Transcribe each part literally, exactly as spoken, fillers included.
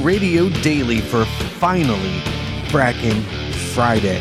Radio Daily for finally fracking Friday.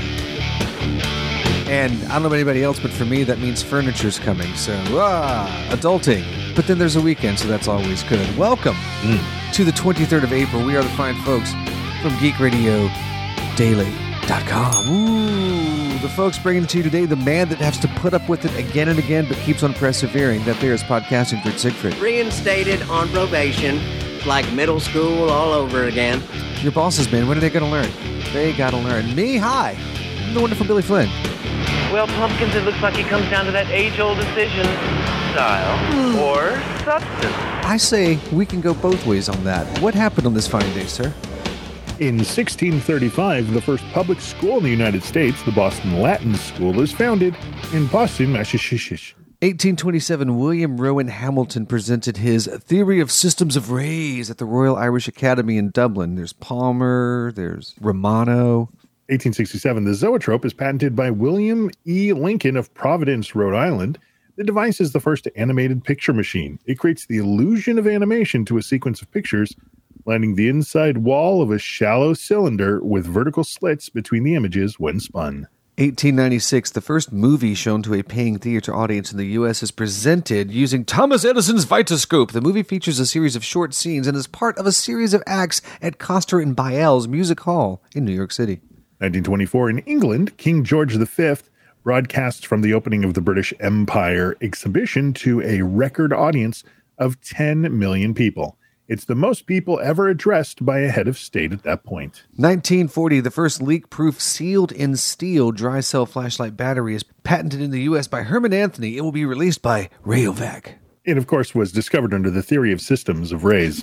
And I don't know about anybody else, but for me, that means furniture's coming. So, ah, adulting. But then there's a weekend, so that's always good. Welcome mm. to the twenty-third of April. We are the fine folks from geek radio daily dot com. Ooh, the folks bringing to you today the man that has to put up with it again and again, but keeps on persevering. That there is podcasting Grit Siegfried. Reinstated on probation, like middle school all over again. Your bosses, man, when are they going to learn? They got to learn. Me, hi. I'm the wonderful Billy Flynn. Well, Pumpkins, it looks like it comes down to that age-old decision, style mm. or substance. I say we can go both ways on that. What happened on this fine day, sir? In sixteen thirty-five, the first public school in the United States, the Boston Latin School, is founded in Boston, Massachusetts. eighteen twenty-seven, William Rowan Hamilton presented his Theory of Systems of Rays at the Royal Irish Academy in Dublin. There's Palmer, there's Romano. eighteen sixty-seven, the zoetrope is patented by William E. Lincoln of Providence, Rhode Island. The device is the first animated picture machine. It creates the illusion of animation to a sequence of pictures, lining the inside wall of a shallow cylinder with vertical slits between the images when spun. eighteen ninety-six, the first movie shown to a paying theater audience in the U S is presented using Thomas Edison's Vitascope. The movie features a series of short scenes and is part of a series of acts at Coster and Biel's Music Hall in New York City. nineteen twenty-four, in England, King George the Fifth broadcasts from the opening of the British Empire exhibition to a record audience of ten million people. It's the most people ever addressed by a head of state at that point. nineteen forty, the first leak-proof sealed-in steel dry-cell flashlight battery is patented in the U S by Herman Anthony. It will be released by Rayovac. It, of course, was discovered under the theory of systems of rays.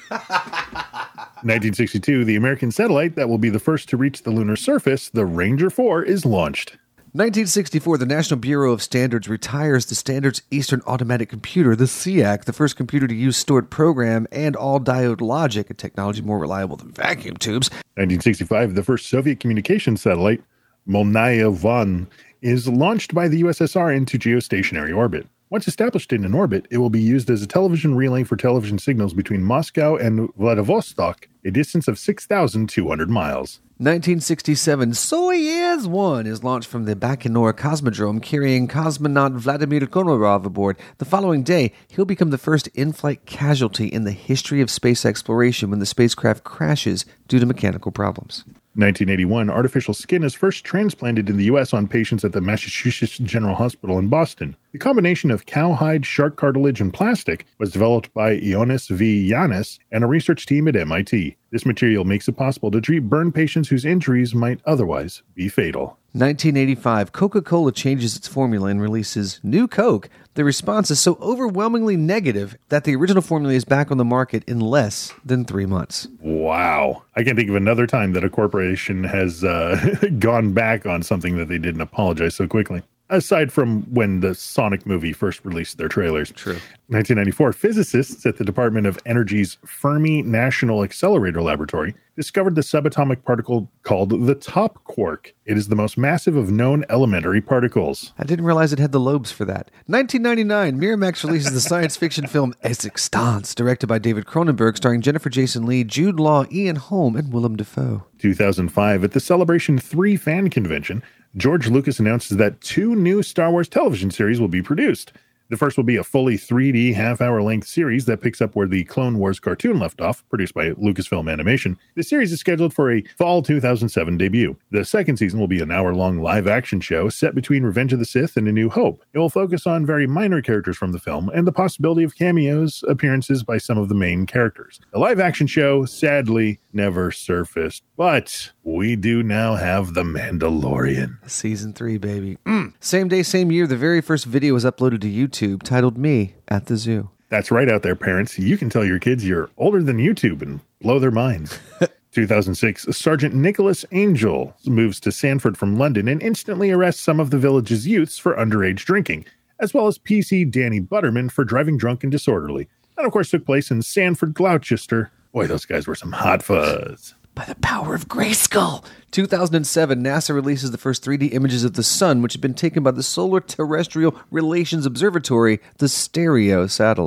nineteen sixty-two, the American satellite that will be the first to reach the lunar surface, the Ranger four, is launched. nineteen sixty-four, the National Bureau of Standards retires the Standards Eastern Automatic Computer, the SEAC, the first computer to use stored program and all-diode logic, a technology more reliable than vacuum tubes. nineteen sixty-five, the first Soviet communications satellite, Molnaya one, is launched by the U S S R into geostationary orbit. Once established in an orbit, it will be used as a television relay for television signals between Moscow and Vladivostok, a distance of six thousand two hundred miles. nineteen sixty-seven, Soyuz one is launched from the Baikonur Cosmodrome, carrying cosmonaut Vladimir Komarov aboard. The following day, he'll become the first in-flight casualty in the history of space exploration when the spacecraft crashes due to mechanical problems. nineteen eighty-one, artificial skin is first transplanted in the U S on patients at the Massachusetts General Hospital in Boston. The combination of cowhide, shark cartilage, and plastic was developed by Ioannis V. Yannis and a research team at M I T. This material makes it possible to treat burn patients whose injuries might otherwise be fatal. nineteen eighty-five, Coca-Cola changes its formula and releases New Coke. The response is so overwhelmingly negative that the original formula is back on the market in less than three months. Wow. I can't think of another time that a corporation has uh, gone back on something that they didn't apologize so quickly. Aside from when the Sonic movie first released their trailers. True. nineteen ninety-four, physicists at the Department of Energy's Fermi National Accelerator Laboratory discovered the subatomic particle called the top quark. It is the most massive of known elementary particles. I didn't realize it had the lobes for that. nineteen ninety-nine, Miramax releases the science fiction film Existence, directed by David Cronenberg, starring Jennifer Jason Leigh, Jude Law, Ian Holm, and Willem Dafoe. two thousand five, at the Celebration three fan convention, George Lucas announces that two new Star Wars television series will be produced. The first will be a fully three D half-hour length series that picks up where the Clone Wars cartoon left off, produced by Lucasfilm Animation. The series is scheduled for a fall two thousand seven debut. The second season will be an hour-long live-action show set between Revenge of the Sith and A New Hope. It will focus on very minor characters from the film and the possibility of cameos appearances by some of the main characters. The live-action show, sadly, never surfaced, but we do now have The Mandalorian. Season three, baby. Mm. Same day, same year, the very first video was uploaded to YouTube titled Me at the Zoo. That's right out there, parents. You can tell your kids you're older than YouTube and blow their minds. two thousand six, Sergeant Nicholas Angel moves to Sanford from London and instantly arrests some of the village's youths for underage drinking, as well as P C Danny Butterman for driving drunk and disorderly. That, of course, took place in Sanford, Gloucester. Boy, those guys were some hot fuzz. By the power of Grayskull. two thousand seven, NASA releases the first three D images of the sun, which had been taken by the Solar Terrestrial Relations Observatory, the STEREO satellites.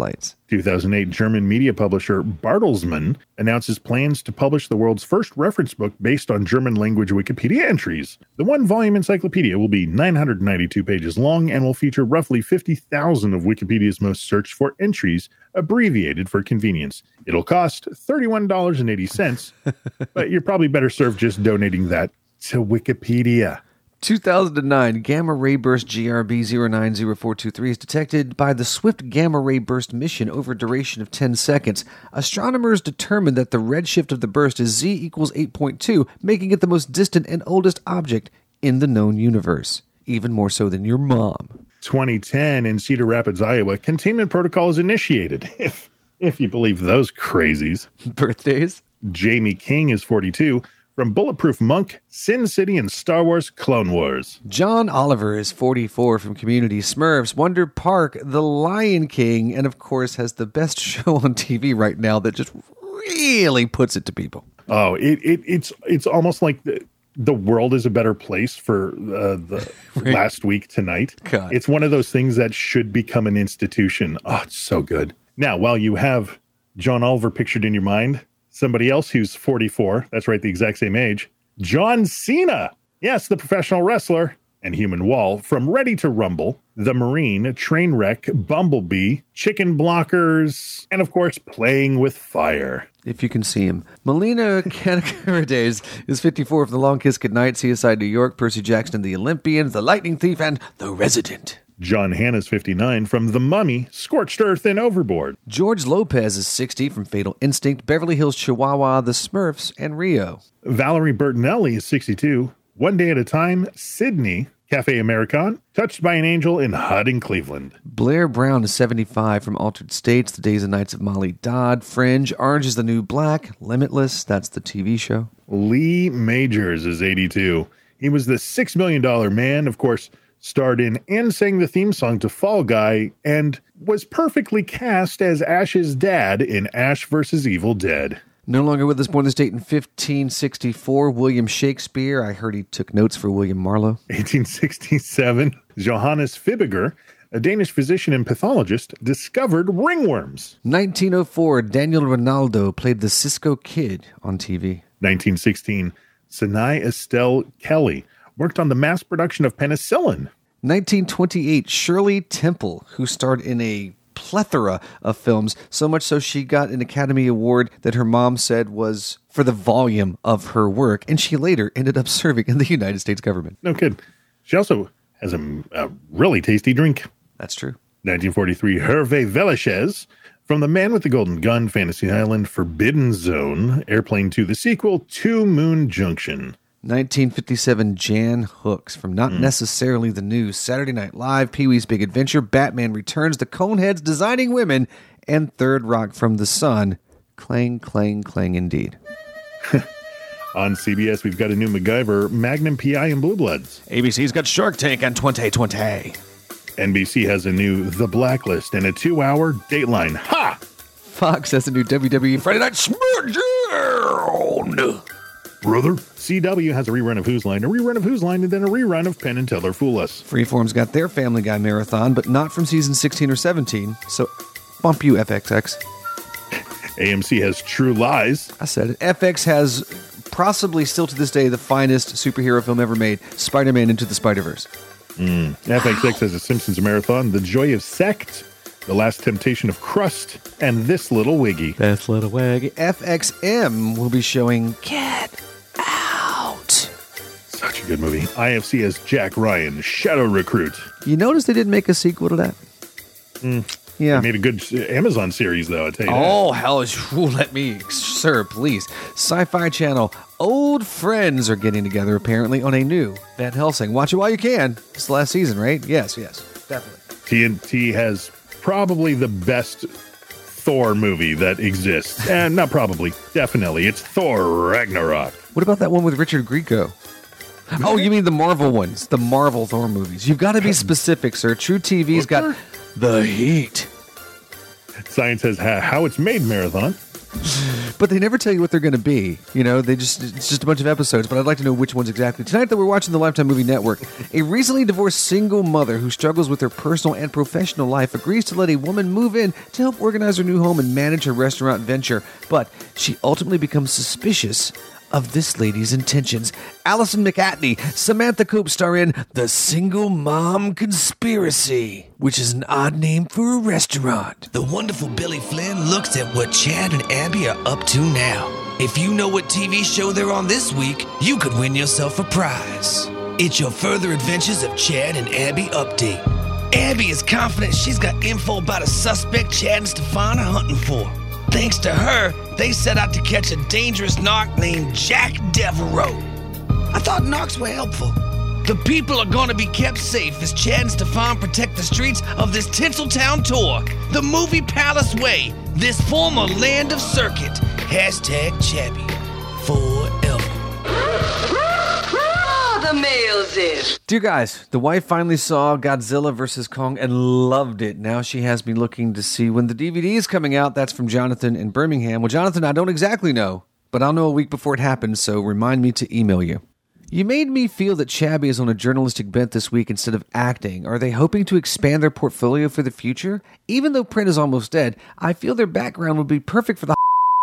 two thousand eight, German media publisher Bartelsmann announces plans to publish the world's first reference book based on German language Wikipedia entries. The one-volume encyclopedia will be nine hundred ninety-two pages long and will feature roughly fifty thousand of Wikipedia's most searched for entries, abbreviated for convenience. It'll cost thirty-one dollars and eighty cents, but you're probably better served just donating that to Wikipedia. two thousand nine, gamma ray burst G R B zero nine zero four two three is detected by the Swift Gamma Ray Burst mission over a duration of ten seconds. Astronomers determined that the redshift of the burst is Z equals eight point two, making it the most distant and oldest object in the known universe, even more so than your mom. twenty ten, in Cedar Rapids, Iowa, containment protocol is initiated, if, if you believe those crazies. Birthdays? Jamie King is forty-two. From Bulletproof Monk, Sin City, and Star Wars Clone Wars. John Oliver is forty-four, from Community, Smurfs, Wonder Park, The Lion King, and of course has the best show on T V right now that just really puts it to people. Oh, it, it it's it's almost like the, the world is a better place for uh, the Right. last week tonight. God. It's one of those things that should become an institution. Oh, it's so good. Now, while you have John Oliver pictured in your mind, somebody else who's forty-four, that's right, the exact same age, John Cena. Yes, the professional wrestler and human wall from Ready to Rumble, The Marine, Trainwreck, Bumblebee, Chicken Blockers, and of course, Playing with Fire. If you can see him. Melina Kanakarides is fifty-four, from The Long Kiss Goodnight, C S I New York, Percy Jackson, The Olympian, The Lightning Thief, and The Resident. John Hanna's fifty-nine, from The Mummy, Scorched Earth, and Overboard. George Lopez is sixty, from Fatal Instinct, Beverly Hills Chihuahua, The Smurfs, and Rio. Valerie Bertinelli is sixty-two, One Day at a Time, Sydney, Cafe American, Touched by an Angel, in Hud in Cleveland. Blair Brown is seventy-five, from Altered States, The Days and Nights of Molly Dodd, Fringe, Orange is the New Black, Limitless, that's the T V show. Lee Majors is eighty-two. He was the six million dollars Man, of course, starred in and sang the theme song to Fall Guy, and was perfectly cast as Ash's dad in Ash versus Evil Dead. No longer with us, born this date in fifteen sixty-four, William Shakespeare. I heard he took notes for William Marlowe. eighteen sixty-seven, Johannes Fibiger, a Danish physician and pathologist, discovered ringworms. nineteen oh four, Daniel Ronaldo played the Cisco Kid on T V. nineteen sixteen, Sinai Estelle Kelly worked on the mass production of penicillin. nineteen twenty-eight, Shirley Temple, who starred in a plethora of films, so much so she got an Academy Award that her mom said was for the volume of her work, and she later ended up serving in the United States government. No kid. She also has a, a really tasty drink. That's true. nineteen forty-three, Hervé Villechaize, from The Man with the Golden Gun, Fantasy Island, Forbidden Zone, Airplane two, the sequel, To Moon Junction. nineteen fifty-seven, Jan Hooks, from Not Hmm. Necessarily the News, Saturday Night Live, Pee-wee's Big Adventure, Batman Returns, The Coneheads, Designing Women, and Third Rock from the Sun. Clang, clang, clang indeed. On C B S, we've got a new MacGyver, Magnum P I and Blue Bloods. A B C's got Shark Tank on twenty twenty. N B C has a new The Blacklist and a two-hour Dateline. Ha! Fox has a new W W E Friday Night SmackDown. Brother. C W has a rerun of Who's Line, a rerun of Who's Line, and then a rerun of Penn and Teller Fool Us. Freeform's got their Family Guy marathon, but not from season sixteen or seventeen, so bump you, F X X. A M C has True Lies. I said it. F X has possibly still to this day the finest superhero film ever made, Spider-Man Into the Spider-Verse. F X X has a Simpsons marathon, The Joy of Sect, The Last Temptation of Crust, and This Little Wiggy. Best little wag. F X M will be showing Get Out. Such a good movie. I F C has Jack Ryan, Shadow Recruit. You notice they didn't make a sequel to that? Yeah. They made a good Amazon series, though, I tell you that. Oh, hell is... Ooh, let me... Sir, please. Sci-Fi Channel. Old friends are getting together, apparently, on a new Van Helsing. Watch it while you can. It's the last season, right? Yes, yes. Definitely. T N T has probably the best Thor movie that exists. And not probably, definitely. It's Thor Ragnarok. What about that one with Richard Grieco? Oh, you mean the Marvel ones. The Marvel Thor movies. You've got to be specific, sir. True T V's got The Heat. Science has ha- How It's Made marathon. but they never tell you what they're going to be. You know, they just it's just a bunch of episodes, but I'd like to know which ones exactly. Tonight that we're watching the Lifetime Movie Network, a recently divorced single mother who struggles with her personal and professional life agrees to let a woman move in to help organize her new home and manage her restaurant venture, but she ultimately becomes suspicious of this lady's intentions. Allison McAtney, Samantha Cope star in The Single Mom Conspiracy, which is an odd name for a restaurant. The wonderful Billy Flynn looks at what Chad and Abby are up to now. If you know what T V show they're on this week, you could win yourself a prize. It's your further adventures of Chad and Abby update. Abby is confident she's got info about a suspect Chad and Stefan are hunting for. Thanks to her, they set out to catch a dangerous narc named Jack Devereaux. I thought narcs were helpful. The people are going to be kept safe as Chad and Stefan protect the streets of this Tinseltown tour, the Movie Palace Way, this former land of circuit. Hashtag Chabby forever. The mail's in. Dear guys, the wife finally saw Godzilla versus Kong and loved it. Now she has me looking to see when the D V D is coming out. That's from Jonathan in Birmingham. Well, Jonathan, I don't exactly know, but I'll know a week before it happens, so remind me to email you. You made me feel that Chabby is on a journalistic bent this week instead of acting. Are they hoping to expand their portfolio for the future? Even though print is almost dead, I feel their background would be perfect for the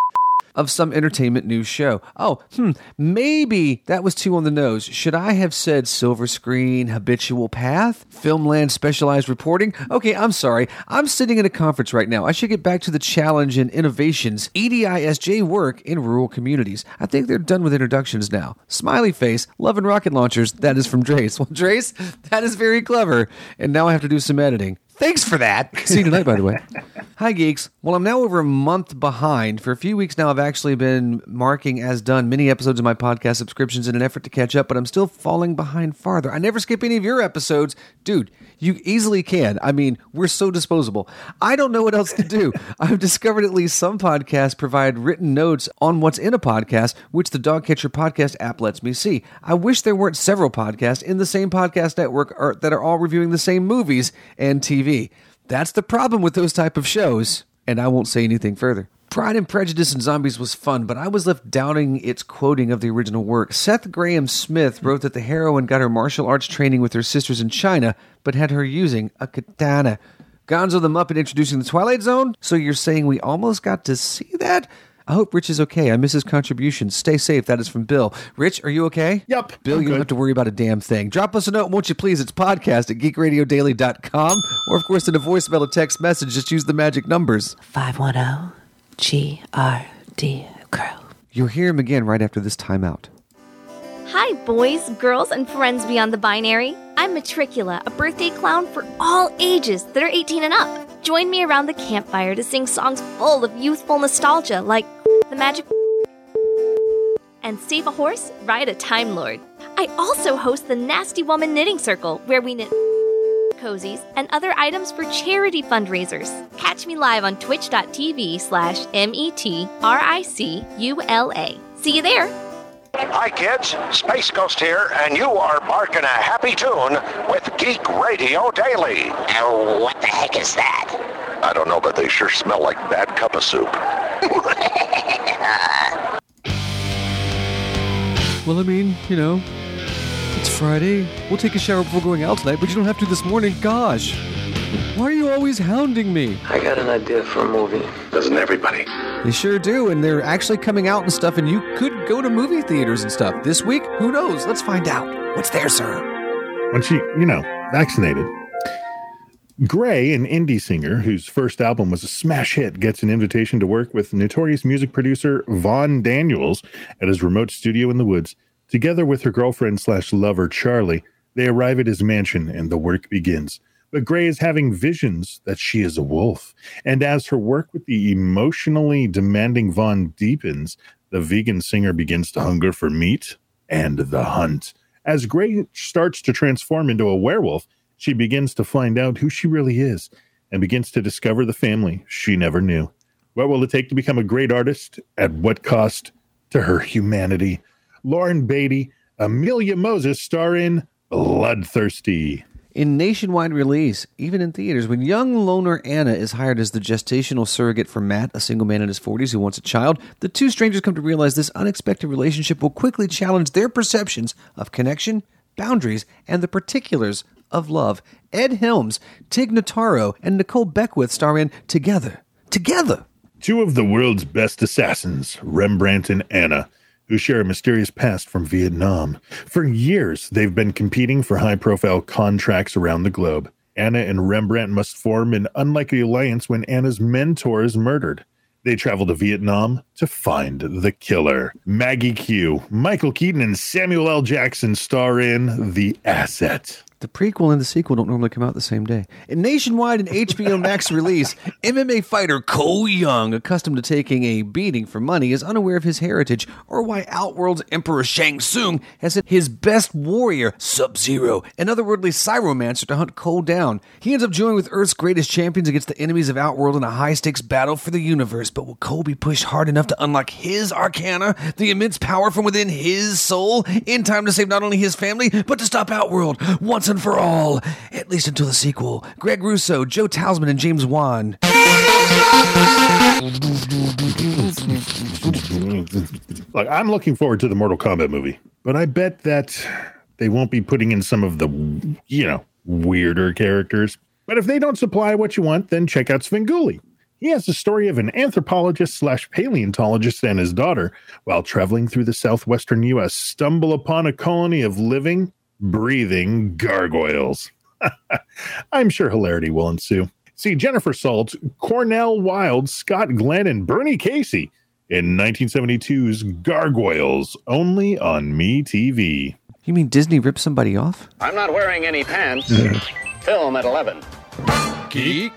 of some entertainment news show. Oh, hmm, maybe that was too on the nose. Should I have said silver screen, habitual path, Filmland specialized reporting? Okay, I'm sorry. I'm sitting in a conference right now. I should get back to the challenge and innovations E D I S J work in rural communities. I think they're done with introductions now. Smiley face, love and rocket launchers. That is from Drace. Well, Drace, that is very clever. And now I have to do some editing. Thanks for that. See you tonight, by the way. Hi, geeks. Well, I'm now over a month behind. For a few weeks now, I've actually been marking as done many episodes of my podcast subscriptions in an effort to catch up, but I'm still falling behind farther. I never skip any of your episodes. Dude, you easily can. I mean, we're so disposable. I don't know what else to do. I've discovered at least some podcasts provide written notes on what's in a podcast, which the Dogcatcher podcast app lets me see. I wish there weren't several podcasts in the same podcast network or, that are all reviewing the same movies and T V. That's the problem with those type of shows, and I won't say anything further. Pride and Prejudice and Zombies was fun, but I was left doubting its quoting of the original work. Seth Graham Smith wrote that the heroine got her martial arts training with her sisters in China, but had her using a katana. Gonzo the Muppet introducing the Twilight Zone? So you're saying we almost got to see that? I hope Rich is okay. I miss his contribution. Stay safe. That is from Bill. Rich, are you okay? Yep. Bill, I'm you don't good. have to worry about a damn thing. Drop us a note, won't you please? It's podcast at geek radio daily dot com. Or, of course, in a voicemail or text message, just use the magic numbers. five one zero G R D Crow. You'll hear him again right after this timeout. Hi, boys, girls, and friends beyond the binary. I'm Matricula, a birthday clown for all ages that are eighteen and up. Join me around the campfire to sing songs full of youthful nostalgia like The Magic and Save a Horse, Ride a Time Lord. I also host the Nasty Woman Knitting Circle, where we knit cozies and other items for charity fundraisers. Catch me live on twitch.tv slash M-E-T-R-I-C-U-L-A. See you there. Hi kids, Space Ghost here, and you are barking a happy tune with Geek Radio Daily. Oh, what the heck is that? I don't know, but they sure smell like bad cup of soup. Well, I mean, you know, it's Friday. We'll take a shower before going out tonight, but you don't have to this morning. Gosh. Why are you always hounding me? I got an idea for a movie. Doesn't everybody? They sure do, and they're actually coming out and stuff, and you could go to movie theaters and stuff. This week? Who knows? Let's find out. What's there, sir? When she, you know, vaccinated. Gray, an indie singer whose first album was a smash hit, gets an invitation to work with notorious music producer Vaughn Daniels at his remote studio in the woods. Together with her girlfriend slash lover, Charlie, they arrive at his mansion and the work begins. But Gray is having visions that she is a wolf. And as her work with the emotionally demanding Vaughn deepens, the vegan singer begins to hunger for meat and the hunt. As Gray starts to transform into a werewolf, she begins to find out who she really is and begins to discover the family she never knew. What will it take to become a great artist? At what cost to her humanity? Lauren Beatty, Amelia Moses star in Bloodthirsty. In nationwide release, even in theaters, when young loner Anna is hired as the gestational surrogate for Matt, a single man in his forties who wants a child, the two strangers come to realize this unexpected relationship will quickly challenge their perceptions of connection, boundaries, and the particulars of love. Ed Helms, Tig Notaro, and Nicole Beckwith star in Together. Together! Two of the world's best assassins, Rembrandt and Anna, who share a mysterious past from Vietnam. For years, they've been competing for high-profile contracts around the globe. Anna and Rembrandt must form an unlikely alliance when Anna's mentor is murdered. They travel to Vietnam to find the killer. Maggie Q, Michael Keaton, and Samuel L. Jackson star in The Asset. The prequel and the sequel don't normally come out the same day. In nationwide and H B O Max release, M M A fighter Cole Young, accustomed to taking a beating for money, is unaware of his heritage or why Outworld's Emperor Shang Tsung has sent his best warrior, Sub-Zero, an otherworldly Cyromancer, to hunt Cole down. He ends up joining with Earth's greatest champions against the enemies of Outworld in a high-stakes battle for the universe. But will Cole be pushed hard enough to unlock his arcana, the immense power from within his soul, in time to save not only his family, but to stop Outworld once and for all, at least until the sequel? Greg Russo, Joe Talisman, and James Wan. Look, I'm looking forward to the Mortal Kombat movie, but I bet that they won't be putting in some of the, you know, weirder characters. But if they don't supply what you want, then check out Svengoolie. He has the story of an anthropologist slash paleontologist and his daughter, while traveling through the southwestern U S, stumble upon a colony of living, breathing gargoyles. I'm sure hilarity will ensue. See Jennifer Salt, Cornell Wilde, Scott Glenn, and Bernie Casey in nineteen seventy-two's Gargoyles, only on MeTV. You mean Disney ripped somebody off? I'm not wearing any pants. Film at eleven. Geek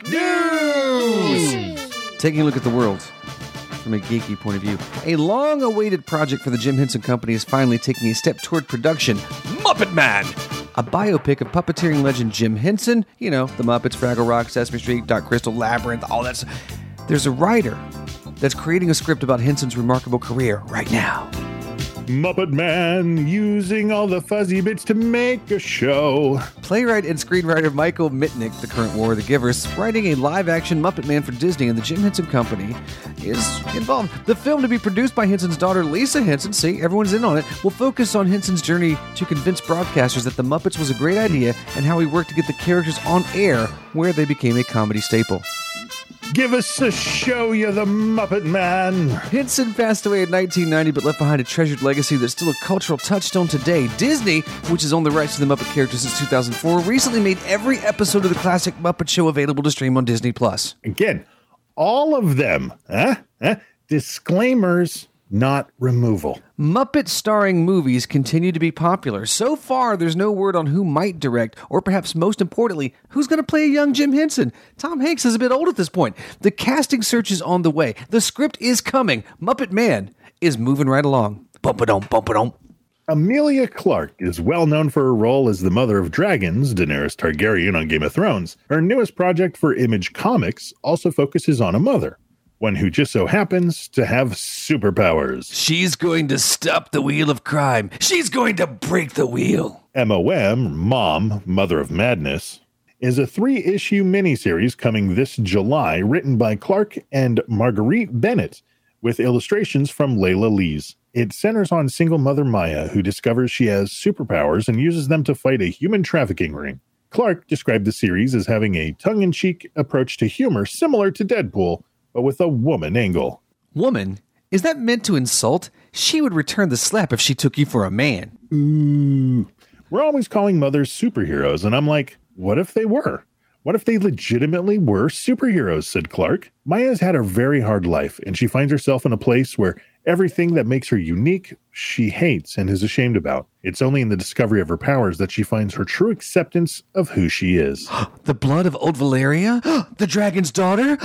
News! Taking a look at the world from a geeky point of view. A long-awaited project for the Jim Henson Company is finally taking a step toward production. Muppet Man! A biopic of puppeteering legend Jim Henson. You know, The Muppets, Fraggle Rock, Sesame Street, Dark Crystal, Labyrinth, all that stuff. There's a writer that's creating a script about Henson's remarkable career right now. Muppet Man, using all the fuzzy bits to make a show. Playwright and screenwriter Michael Mitnick, the current War of the Givers, writing a live-action Muppet Man for Disney and the Jim Henson Company, is involved. The film, to be produced by Henson's daughter Lisa Henson, see, everyone's in on it, will focus on Henson's journey to convince broadcasters that The Muppets was a great idea and how he worked to get the characters on air, where they became a comedy staple. Give us a show, you the Muppet Man. Henson passed away in nineteen ninety, but left behind a treasured legacy that's still a cultural touchstone today. Disney, which has owned the rights to the Muppet characters since two thousand four, recently made every episode of the classic Muppet Show available to stream on Disney Plus. Again, all of them, huh? huh? Disclaimers, not removal. Muppet starring movies continue to be popular. So far, there's no word on who might direct, or perhaps most importantly, who's going to play a young Jim Henson. Tom Hanks is a bit old at this point. The casting search is on the way. The script is coming. Muppet Man is moving right along. Bump-a-dum, bump-a-dum. Emilia Clarke is well known for her role as the mother of dragons, Daenerys Targaryen on Game of Thrones. Her newest project for Image Comics also focuses on a mother, one who just so happens to have superpowers. She's going to stop the wheel of crime. She's going to break the wheel. M O M, Mom, Mother of Madness, is a three-issue miniseries coming this July, written by Clarke and Marguerite Bennett, with illustrations from Layla Lees. It centers on single mother Maya, who discovers she has superpowers and uses them to fight a human trafficking ring. Clarke described the series as having a tongue-in-cheek approach to humor similar to Deadpool, but with a woman angle. Woman? Is that meant to insult? She would return the slap if she took you for a man. Ooh. We're always calling mothers superheroes, and I'm like, what if they were? What if they legitimately were superheroes, said Clarke. Maya's had a very hard life, and she finds herself in a place where everything that makes her unique, she hates and is ashamed about. It's only in the discovery of her powers that she finds her true acceptance of who she is. The blood of old Valeria? The dragon's daughter?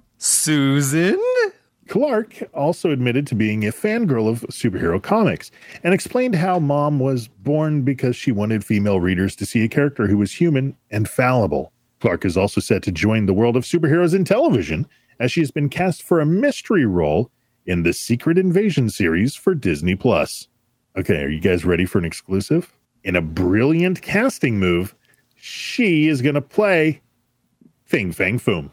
Susan? Clarke also admitted to being a fangirl of superhero comics and explained how Mom was born because she wanted female readers to see a character who was human and fallible. Clarke is also set to join the world of superheroes in television, as she has been cast for a mystery role in the Secret Invasion series for Disney Plus. Okay, are you guys ready for an exclusive? In a brilliant casting move, she is going to play Fing Fang Foom.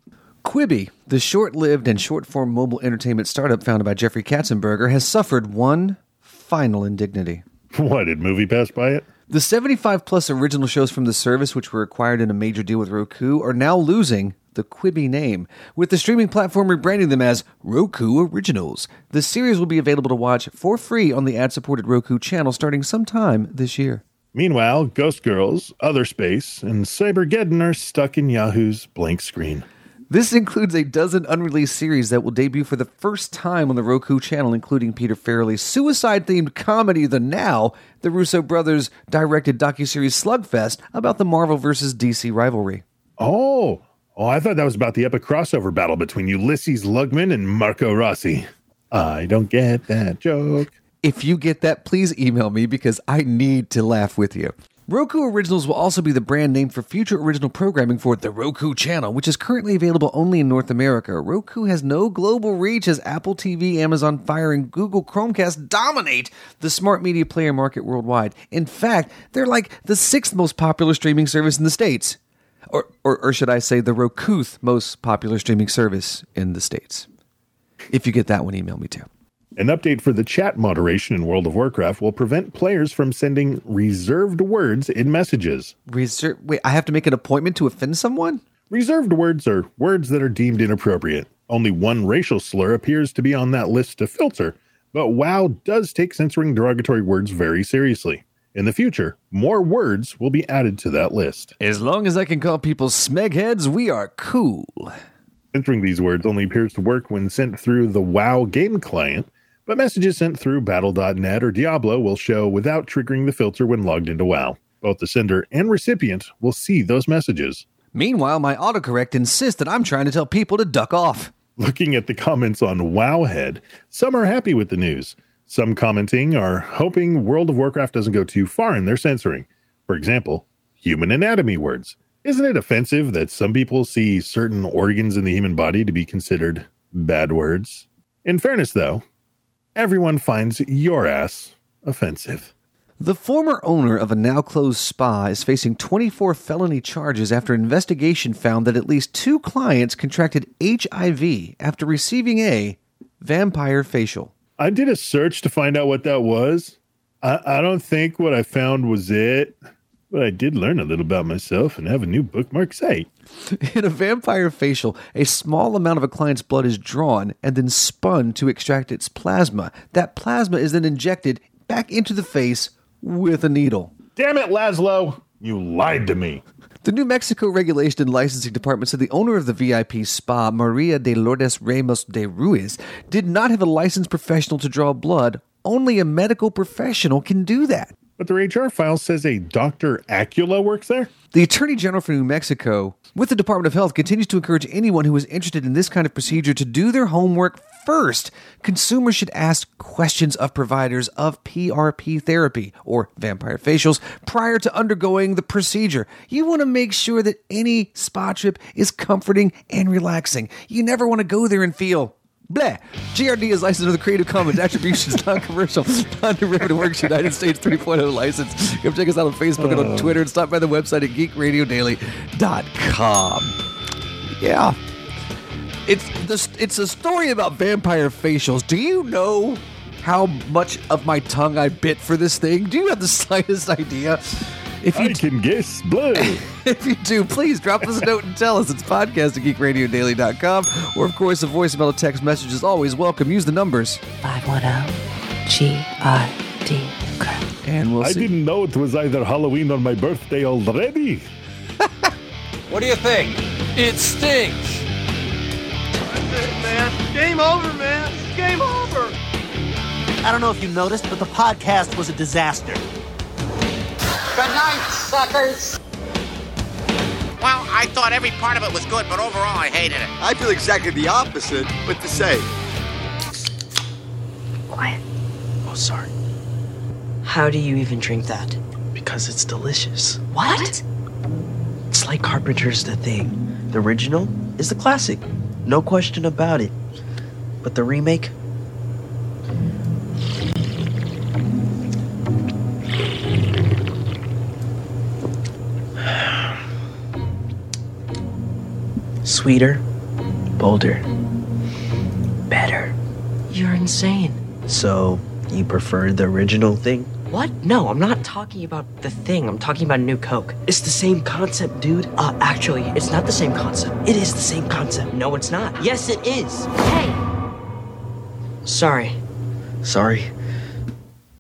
Quibi, the short-lived and short-form mobile entertainment startup founded by Jeffrey Katzenberger, has suffered one final indignity. What, did MoviePass buy it? The seventy-five plus original shows from the service, which were acquired in a major deal with Roku, are now losing the Quibi name, with the streaming platform rebranding them as Roku Originals. The series will be available to watch for free on the ad-supported Roku channel starting sometime this year. Meanwhile, Ghost Girls, Other Space, and Cybergeddon are stuck in Yahoo's blank screen. This includes a dozen unreleased series that will debut for the first time on the Roku channel, including Peter Farrelly's suicide-themed comedy The Now, the Russo brothers' directed docuseries Slugfest about the Marvel versus D C rivalry. Oh, oh, I thought that was about the epic crossover battle between Ulysses Lugman and Marco Rossi. I don't get that joke. If you get that, please email me because I need to laugh with you. Roku Originals will also be the brand name for future original programming for the Roku channel, which is currently available only in North America. Roku has no global reach as Apple T V, Amazon Fire, and Google Chromecast dominate the smart media player market worldwide. In fact, they're like the sixth most popular streaming service in the States. Or, or, or should I say the Rokuth most popular streaming service in the States. If you get that one, email me too. An update for the chat moderation in World of Warcraft will prevent players from sending reserved words in messages. Reserve? Wait, I have to make an appointment to offend someone? Reserved words are words that are deemed inappropriate. Only one racial slur appears to be on that list to filter, but WoW does take censoring derogatory words very seriously. In the future, more words will be added to that list. As long as I can call people smegheads, we are cool. Censoring these words only appears to work when sent through the WoW game client, but messages sent through battle dot net or Diablo will show without triggering the filter when logged into WoW. Both the sender and recipient will see those messages. Meanwhile, my autocorrect insists that I'm trying to tell people to duck off. Looking at the comments on Wowhead, some are happy with the news. Some commenting are hoping World of Warcraft doesn't go too far in their censoring. For example, human anatomy words. Isn't it offensive that some people see certain organs in the human body to be considered bad words? In fairness, though, everyone finds your ass offensive. The former owner of a now-closed spa is facing twenty-four felony charges after investigation found that at least two clients contracted H I V after receiving a vampire facial. I did a search to find out what that was. I, I don't think what I found was it, but I did learn a little about myself and have a new bookmark site. In a vampire facial, a small amount of a client's blood is drawn and then spun to extract its plasma. That plasma is then injected back into the face with a needle. Damn it, Laszlo! You lied to me. The New Mexico Regulation and Licensing Department said the owner of the V I P spa, Maria de Lourdes Ramos de Ruiz, did not have a licensed professional to draw blood. Only a medical professional can do that. But their H R file says a Doctor Acula works there? The Attorney General for New Mexico, with the Department of Health, continues to encourage anyone who is interested in this kind of procedure to do their homework first. Consumers should ask questions of providers of P R P therapy, or vampire facials, prior to undergoing the procedure. You want to make sure that any spa trip is comforting and relaxing. You never want to go there and feel blah. G R D is licensed under the Creative Commons Attributions Non-Commercial Non-Derivative Works United States three point oh license. Come check us out on Facebook and on Twitter and stop by the website at geek radio daily dot com. Yeah. It's the, it's a story about vampire facials. Do you know how much of my tongue I bit for this thing? Do you have the slightest idea? If you I can guess blue. If you do, please drop us a note and tell us. It's podcast at geek radio daily dot com. Or, of course, a voicemail or text message is always welcome. Use the numbers. five one zero G R D. And we'll I see. didn't know it was either Halloween or my birthday already. What do you think? It stinks. That's it, man. Game over, man. It's game over. I don't know if you noticed, but the podcast was a disaster. Good night, suckers. Well, I thought every part of it was good, but overall I hated it. I feel exactly the opposite. What to say? Quiet. Oh, sorry. How do you even drink that? Because it's delicious. What? It's like Carpenter's The Thing. The original is the classic. No question about it. But the remake? Sweeter, bolder, better. You're insane. So, you prefer the original thing? What? No, I'm not talking about the thing. I'm talking about New Coke. It's the same concept, dude. Uh, actually, it's not the same concept. It is the same concept. No, it's not. Yes, it is. Hey! Sorry. Sorry.